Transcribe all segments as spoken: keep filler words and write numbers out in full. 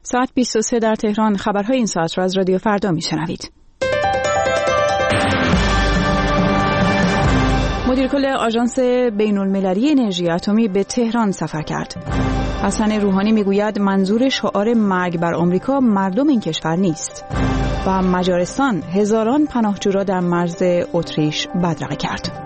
ساعت بیست و سه در تهران. خبرهای این ساعت را از رادیو فردا میشنوید. مدیر کل آژانس بین‌المللی انرژی اتمی به تهران سفر کرد. حسن روحانی میگوید منظور شعار مرگ بر آمریکا مردم این کشور نیست. و مجارستان هزاران پناهجو را در مرز اتریش بدرقه کرد.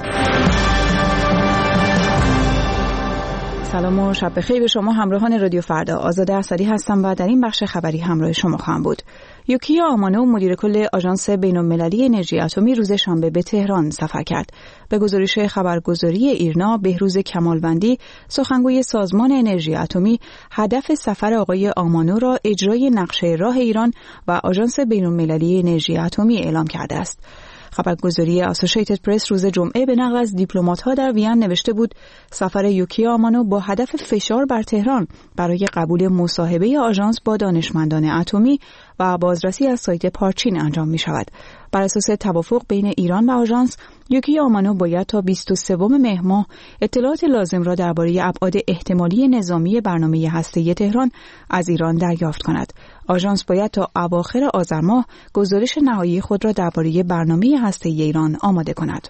سلام و شب بخیر به شما همراهان رادیو فردا. آزاده اسدی هستم و در این بخش خبری همراه شما خواهم بود. یوکیا آمانو مدیر کل آژانس بین‌المللی انرژی اتمی روز شنبه به تهران سفر کرد. به گزارش خبرگزاری ایرنا، بهروز کمالوندی سخنگوی سازمان انرژی اتمی هدف سفر آقای آمانو را اجرای نقشه راه ایران و آژانس بین‌المللی انرژی اتمی اعلام کرده است. خبرگزاری اسوسییتد پرس روز جمعه به نقل از دیپلمات‌ها در وین نوشته بود سفر یوکیا آمانو با هدف فشار بر تهران برای قبول مصاحبه آژانس با دانشمندان اتمی و بازرسی از سایت پارچین انجام می شود. بر اساس توافق بین ایران و آژانس، یوکیا آمانو باید تا بیست و سوم مهر ماه اطلاعات لازم را درباره ابعاد احتمالی نظامی برنامه هسته‌ای تهران از ایران دریافت کند. آژانس باید تا اواخر آذر ماه گزارش نهایی خود را درباره برنامه هسته‌ای ایران آماده کند.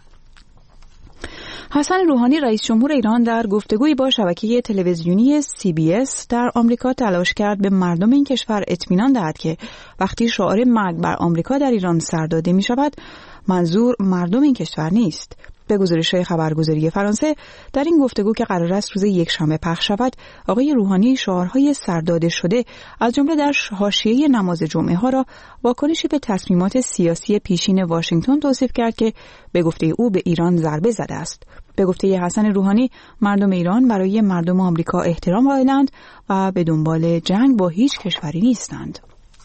حسن روحانی رئیس جمهور ایران در گفتگویی با شبکه تلویزیونی سی بی اس در آمریکا تلاش کرد به مردم این کشور اطمینان دهد که وقتی شعار مرگ بر آمریکا در ایران سر داده می شود، منظور مردم این کشور نیست. به گزارش خبرگزاری فرانسه، در این گفتگو که قرار است روز یکشنبه پخش شود، آقای روحانی شعارهای سرداده شده از جمله در حاشیه نماز جمعه ها را واکنشی به تصمیمات سیاسی پیشین واشنگتن توصیف کرد که به گفته او به ایران ضربه زده است. به گفته حسن روحانی، مردم ایران برای مردم آمریکا احترام قائلند و به دنبال جنگ با هیچ کشوری نیستند.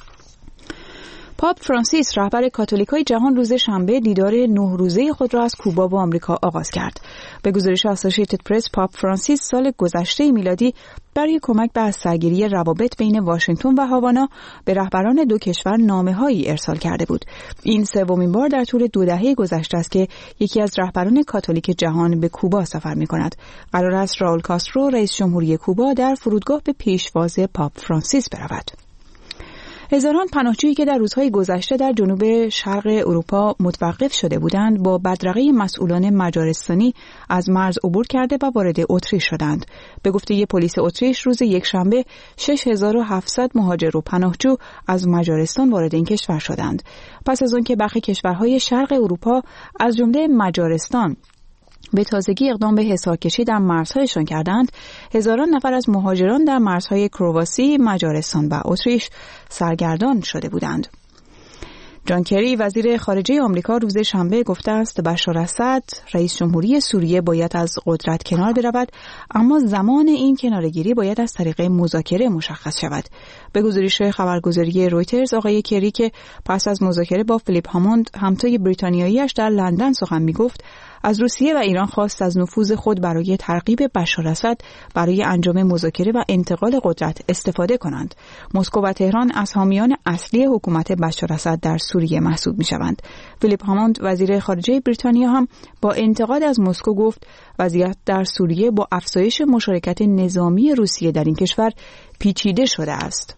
پاپ فرانسیس رهبر کاتولیکای جهان روز شنبه دیدار نه روزه خود را از کوبا و آمریکا آغاز کرد. به گزارش اسوسییتد پرس، پاپ فرانسیس سال گذشته میلادی برای کمک به سرگیری روابط بین واشنگتن و هاوانا به رهبران دو کشور نامه‌هایی ارسال کرده بود. این سومین بار در طول دو دهه گذشته است که یکی از رهبران کاتولیک جهان به کوبا سفر می‌کند. قرار است راول کاسترو رئیس جمهوری کوبا در فرودگاه به پیشواز پاپ فرانسیس برود. هزاران پناهجویی که در روزهای گذشته در جنوب شرق اروپا متوقف شده بودند با بدرقه مسئولان مجارستانی از مرز عبور کرده و وارد اتریش شدند. به گفته پلیس اتریش روز یکشنبه شش هزار و هفتصد مهاجر و پناهجو از مجارستان وارد این کشور شدند. پس از آنکه برخی کشورهای شرق اروپا از جمله مجارستان به تازگی اقدام به حصارکشی در مرزهایشان کردند، هزاران نفر از مهاجران در مرزهای کرواسی، مجارستان و اتریش سرگردان شده بودند. جان کری وزیر خارجه آمریکا روز شنبه گفته است بشار اسد رئیس جمهوری سوریه باید از قدرت کنار برود، اما زمان این کناره‌گیری باید از طریق مذاکره مشخص شود. به گزارش خبرگزاری رویترز، آقای کری که پس از مذاکره با فیلیپ هاموند همتای بریتانیایی‌اش در لندن سخن می‌گفت، از روسیه و ایران خواست از نفوذ خود برای ترغیب بشار اسد برای انجام مذاکره و انتقال قدرت استفاده کنند. مسکو و تهران از حامیان اصلی حکومت بشار اسد در سوریه محسوب می‌شوند. فیلیپ هاموند وزیر خارجه بریتانیا هم با انتقاد از مسکو گفت وضعیت در سوریه با افزایش مشارکت نظامی روسیه در این کشور پیچیده شده است.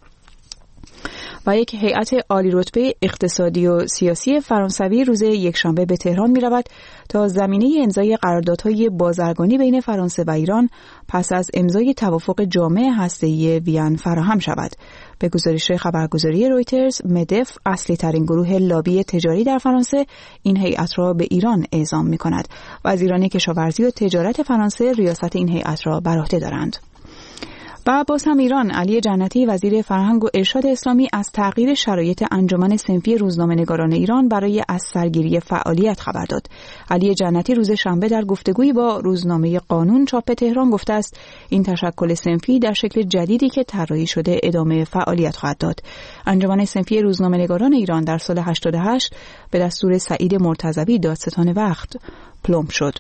و یک هیئت عالی رتبه اقتصادی و سیاسی فرانسوی روز یکشنبه به تهران می رود تا زمینه امضای قراردادهای بازرگانی بین فرانسه و ایران پس از امضای توافق جامع هسته‌ای وین فراهم شود. به گزارش خبرگزاری رویترز، مدف اصلی ترین گروه لابی تجاری در فرانسه این هیئت را به ایران اعزام می کند. وزیران کشاورزی و تجارت فرانسه ریاست این هیئت را بر عهده دارند. و باز هم ایران، علی جنتی وزیر فرهنگ و ارشاد اسلامی از تغییر شرایط انجمن صنفی روزنامه‌نگاران ایران برای از سرگیری فعالیت خبر داد. علی جنتی روز شنبه در گفتگویی با روزنامه قانون چاپ تهران گفته است این تشکل صنفی در شکل جدیدی که طراحی شده ادامه فعالیت خواهد داد. انجمن صنفی روزنامه‌نگاران ایران در سال هشتاد و هشت به دستور سعید مرتضوی دادستان وقت پلمب شد.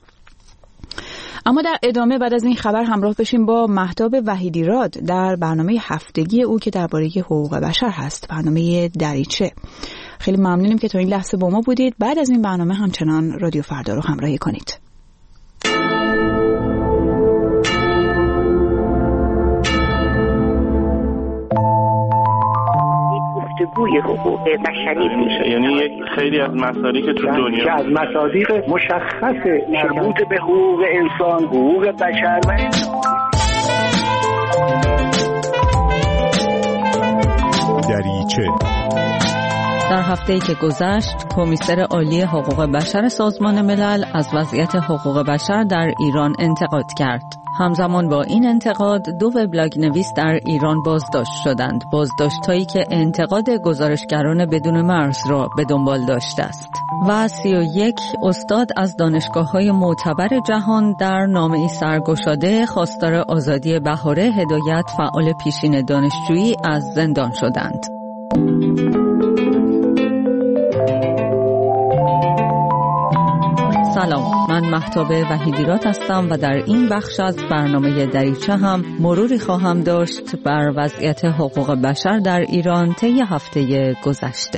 اما در ادامه بعد از این خبر همراه بشیم با مهتاب وحیدی راد در برنامه هفتگی او که درباره حقوق بشر هست، برنامه دریچه. خیلی ممنونیم که تا این لحظه با ما بودید. بعد از این برنامه همچنان رادیو فردا رو همراهی کنید. الگوی حقوق بشری میشه. یعنی یک خیلی از مصادیق که تو دنیا که از مصادیق مشخص مربوط به حقوق انسان، حقوق بشر و دریچه. در هفته‌ای که گذشت، کمیسر عالی حقوق بشر سازمان ملل از وضعیت حقوق بشر در ایران انتقاد کرد. همزمان با این انتقاد، دو وبلاگ نویس در ایران بازداشت شدند. بازداشت‌هایی که انتقاد گزارشگران بدون مرز را به دنبال داشته است. و سی و یک استاد از دانشگاه‌های معتبر جهان در نامه‌ای سرگشاده خواستار آزادی بهاره هدایت فعال پیشین دانشجویی از زندان شدند. سلام، من مهتاب وحیدیرات هستم و در این بخش از برنامه دریچه هم مروری خواهم داشت بر وضعیت حقوق بشر در ایران طی هفته گذشته.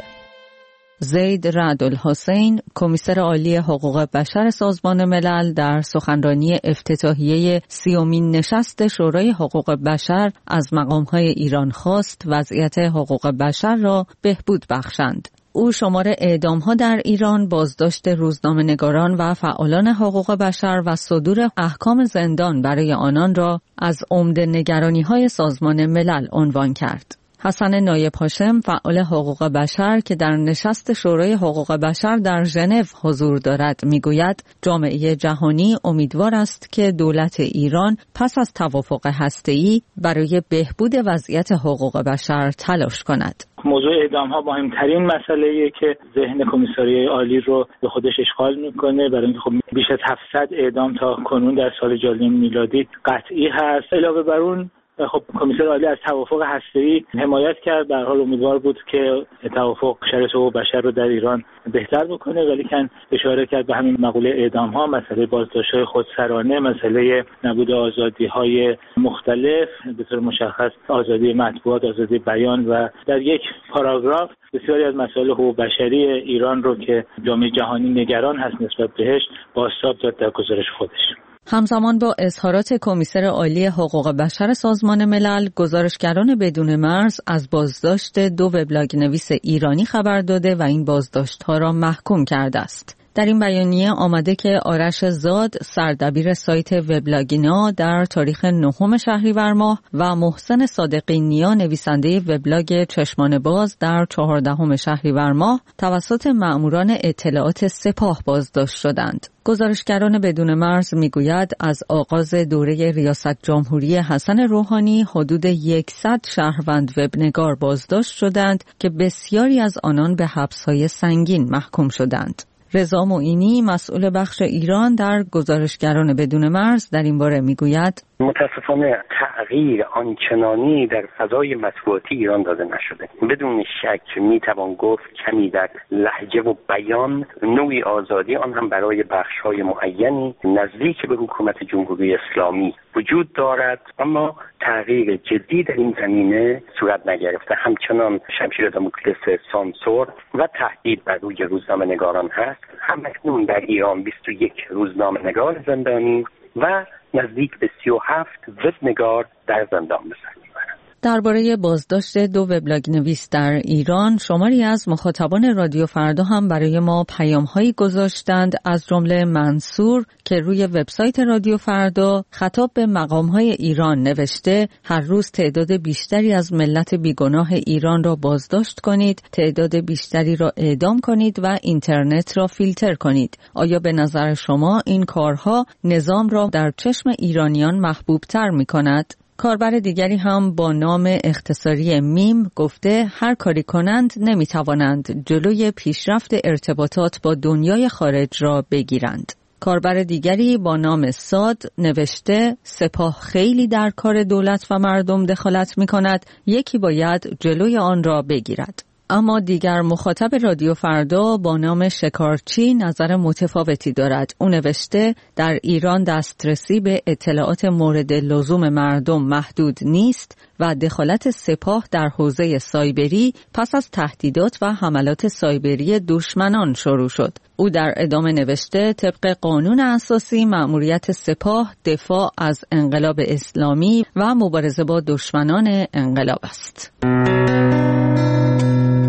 زید رعدالحسین، کمیسر عالی حقوق بشر سازمان ملل، در سخنرانی افتتاحیه سیومین نشست شورای حقوق بشر از مقام‌های ایران خواست وضعیت حقوق بشر را بهبود بخشند. او شمار اعدام‌ها در ایران، بازداشت روزنامه‌نگاران و فعالان حقوق بشر و صدور احکام زندان برای آنان را از عمده نگرانی‌های سازمان ملل عنوان کرد. حسن نایب هاشم، فعال حقوق بشر که در نشست شورای حقوق بشر در ژنو حضور دارد، میگوید جامعه جهانی امیدوار است که دولت ایران پس از توافق هسته‌ای برای بهبود وضعیت حقوق بشر تلاش کند. موضوع اعدام ها مهمترین مسئله‌ایه که ذهن کمیساریای عالی رو به خودش اشغال میکنه، برای اینکه خب بیش از هفتصد اعدام تا کنون در سال جاری میلادی قطعی هست. علاوه بر اون خب کمیسر عالی از توافق هسته‌ای حمایت کرد، به هر حال امیدوار بود که توافق شرایط حقوق بشر رو در ایران بهتر بکنه، ولی کن اشاره کرد به همین مقوله اعدام ها، مسئله بازداشت‌های خودسرانه، مسئله نبود آزادی‌های مختلف، به طور مشخص آزادی مطبوعات، آزادی بیان و در یک پاراگراف بسیاری از مسائل حقوق بشری ایران رو که جامعه جهانی نگران هست نسبت بهش بازتاب داد در گزارش خودش. همزمان با اظهارات کمیسر عالی حقوق بشر سازمان ملل، گزارشگران بدون مرز از بازداشت دو وبلاگ نویس ایرانی خبر داده و این بازداشت‌ها را محکوم کرده است. در این بیانیه آمده که آرش زاد، سردبیر سایت وبلاگینا، در تاریخ نهم شهریور ماه و محسن صادقی نیا، نویسنده وبلاگ چشمان باز، در چهاردهم شهریور ماه توسط مأموران اطلاعات سپاه بازداشت شدند. گزارشگران بدون مرز میگوید از آغاز دوره ریاست جمهوری حسن روحانی حدود صد شهروند وبنگار بازداشت شدند که بسیاری از آنان به حبس‌های سنگین محکوم شدند. رضا معینی، مسئول بخش ایران در گزارشگران بدون مرز، در این باره میگوید متاسفانه تغییر آنچنانی در فضای مطبوعاتی ایران داده نشده. بدون شک میتوان گفت کمی در لهجه و بیان نوعی آزادی، آن هم برای بخش‌های معینی نزدیک به حکومت جمهوری اسلامی وجود دارد، اما تغییر جدی در این زمینه صورت نگرفته. همچنان شمشیر داموکلس سانسور و تهدید بر روی روزنامه‌نگاران هست. همکنون در ایران بیست و یک روزنامه‌نگار زندانی و نزدیک به سی و هفت وبنگار در زندان به سر میبرند. درباره بازداشت دو وبلاگ نویس در ایران، شماری از مخاطبان رادیو فردا هم برای ما پیام‌هایی گذاشتند، از جمله منصور که روی وبسایت رادیو فردا خطاب به مقام‌های ایران نوشته: هر روز تعداد بیشتری از ملت بیگناه ایران را بازداشت کنید، تعداد بیشتری را اعدام کنید و اینترنت را فیلتر کنید. آیا به نظر شما این کارها نظام را در چشم ایرانیان محبوب‌تر می‌کند؟ کاربر دیگری هم با نام اختصاری میم گفته هر کاری کنند نمیتوانند جلوی پیشرفت ارتباطات با دنیای خارج را بگیرند. کاربر دیگری با نام ساد نوشته سپاه خیلی در کار دولت و مردم دخالت می کند، یکی باید جلوی آن را بگیرد. اما دیگر مخاطب رادیو فردا با نام شکارچی نظر متفاوتی دارد. او نوشته در ایران دسترسی به اطلاعات مورد لزوم مردم محدود نیست و دخالت سپاه در حوزه سایبری پس از تهدیدات و حملات سایبری دشمنان شروع شد. او در ادامه نوشته طبق قانون اساسی مأموریت سپاه دفاع از انقلاب اسلامی و مبارزه با دشمنان انقلاب است.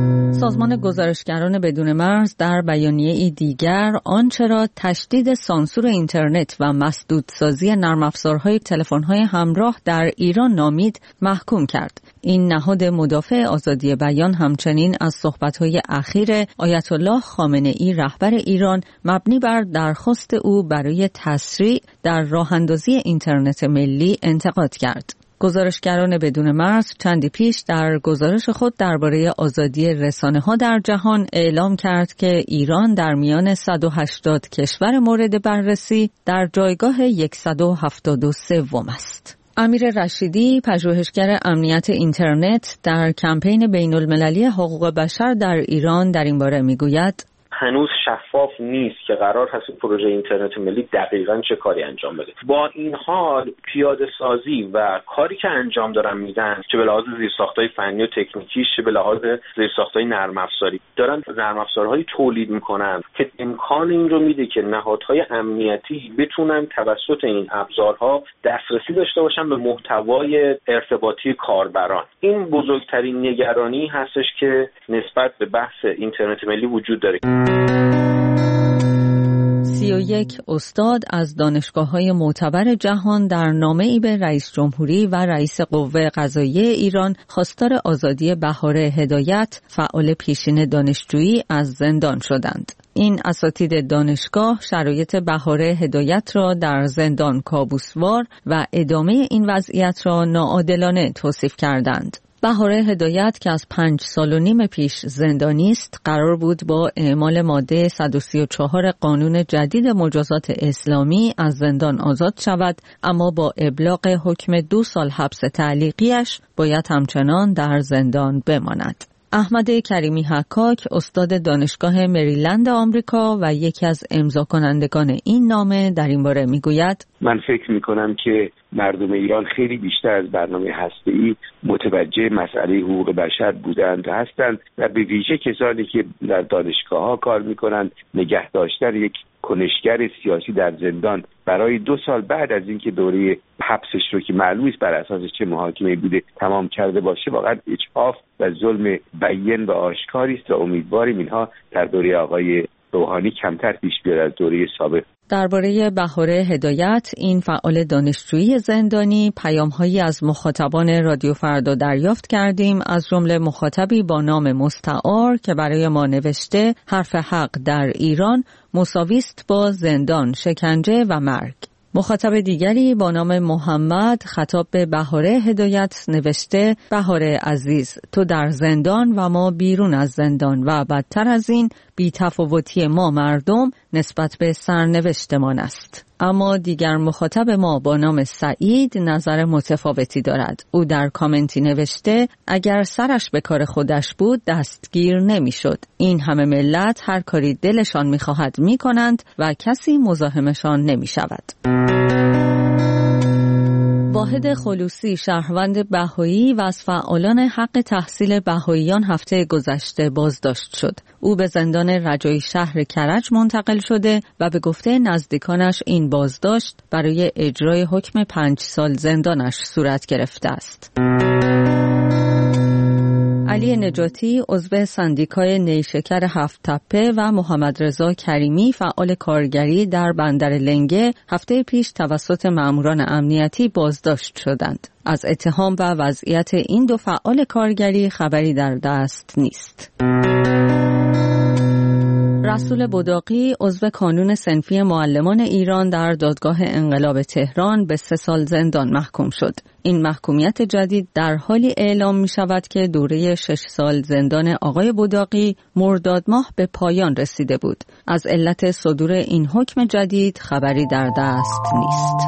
سازمان گزارشگران بدون مرز در بیانیه‌ای دیگر آنچه را تشدید سانسور اینترنت و مسدودسازی نرم افزارهای تلفن‌های همراه در ایران نامید محکوم کرد. این نهاد مدافع آزادی بیان همچنین از صحبت‌های اخیر آیت الله خامنه‌ای رهبر ایران مبنی بر درخواست او برای تسریع در راه‌اندازی اینترنت ملی انتقاد کرد. گزارشگران بدون مرز چندی پیش در گزارش خود درباره آزادی رسانه‌ها در جهان اعلام کرد که ایران در میان صد و هشتاد کشور مورد بررسی در جایگاه صد و هفتاد و سه است. امیر رشیدی، پژوهشگر امنیت اینترنت در کمپین بین‌المللی حقوق بشر در ایران در این باره میگوید: هنوز شفاف نیست که قرار هست پروژه اینترنت ملی دقیقاً چه کاری انجام بده. با این حال پیاده سازی و کاری که انجام دارن میدن، چه به لحاظ زیرساخت‌های فنی و تکنیکی، چه به لحاظ زیرساخت‌های نرم افزاری، دارن نرم افزارهایی تولید میکنن که امکان این رو میده که نهادهای امنیتی بتونن توسط این ابزارها دسترسی داشته باشن به محتوای ارتباطی کاربران. این بزرگترین نگرانی هستش که نسبت به بحث اینترنت ملی وجود داره. سی و یک استاد از دانشگاه‌های معتبر جهان در نامه‌ای به رئیس جمهوری و رئیس قوه قضاییه ایران خواستار آزادی بهاره هدایت، فعال پیشین دانشجویی، از زندان شدند. این اساتید دانشگاه شرایط بهاره هدایت را در زندان کابوسوار و ادامه این وضعیت را ناعادلانه توصیف کردند. بهاره هدایت که از پنج سال و نیم پیش زندانی است، قرار بود با اعمال ماده صد و سی و چهار قانون جدید مجازات اسلامی از زندان آزاد شود، اما با ابلاغ حکم دو سال حبس تعلیقیش باید همچنان در زندان بماند. احمد کریمی حکاک، استاد دانشگاه مریلند آمریکا و یکی از امضا کنندگان این نامه، در این باره میگوید: من فکر میکنم که مردم ایران خیلی بیشتر از برنامه هسته‌ای متوجه مسئله حقوق بشر بودند و هستند و به ویژه کسانی که در دانشگاه‌ها کار میکنند نگه داشتن یک کنشگر سیاسی در زندان برای دو سال بعد از اینکه دوره حبسش رو که معلوم است بر اساس چه محاکمه‌ای بوده تمام کرده باشه، واقعا اجحاف و ظلم بیان و آشکاری است و امیدواریم اینها در دوره آقای روحانی کمتر پیش بیاد از دوره سابق. درباره بهاره هدایت، این فعال دانشجویی زندانی، پیام‌هایی از مخاطبان رادیو فردا دریافت کردیم، از جمله مخاطبی با نام مستعار که برای ما نوشته حرف حق در ایران مساوی است با زندان، شکنجه و مرگ. مخاطب دیگری با نام محمد خطاب به بهاره هدایت نوشته: بهاره عزیز، تو در زندان و ما بیرون از زندان و بدتر از این بی‌تفاوتی ما مردم نسبت به سرنوشتمان است. اما دیگر مخاطب ما با نام سعید نظر متفاوتی دارد. او در کامنتی نوشته: اگر سرش به کار خودش بود دستگیر نمی‌شد. این همه ملت هر کاری دلشان می‌خواهد می‌کنند و کسی مزاحمشان نمی‌شود. واحد خلوصی، شهروند بهایی و از فعالان حق تحصیل بهاییان، هفته گذشته بازداشت شد. او به زندان رجایی شهر کرج منتقل شده و به گفته نزدیکانش این بازداشت برای اجرای حکم پنج سال زندانش صورت گرفته است. علی نجاتی، عضو سندیکای نیشکر هفت تپه و محمد رضا کریمی، فعال کارگری در بندر لنگه، هفته پیش توسط ماموران امنیتی بازداشت شدند. از اتهام و وضعیت این دو فعال کارگری خبری در دست نیست. رسول بداقی، عضو کانون صنفی معلمان ایران، در دادگاه انقلاب تهران به سه سال زندان محکوم شد. این محکومیت جدید در حالی اعلام می شود که دوره شش سال زندان آقای بداقی مرداد ماه به پایان رسیده بود. از علت صدور این حکم جدید خبری در دست نیست.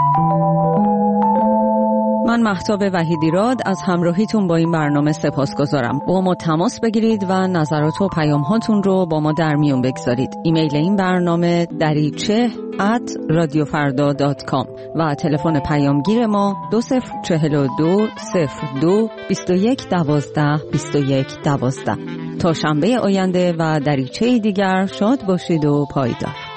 من مهتاب وحیدیراد از همراهیتون با این برنامه سپاسگزارم. با ما تماس بگیرید و نظرات و پیام هاتون رو با ما در میون بگذارید. ایمیل این برنامه دریچه ات رادیو فردا دات کام و تلفن پیامگیر ما دو صفر چهل و دو صفر دو بیست و یک دوازده بیست و یک دوازده. تا شنبه آینده و دریچه دیگر شاد باشید و پایدار.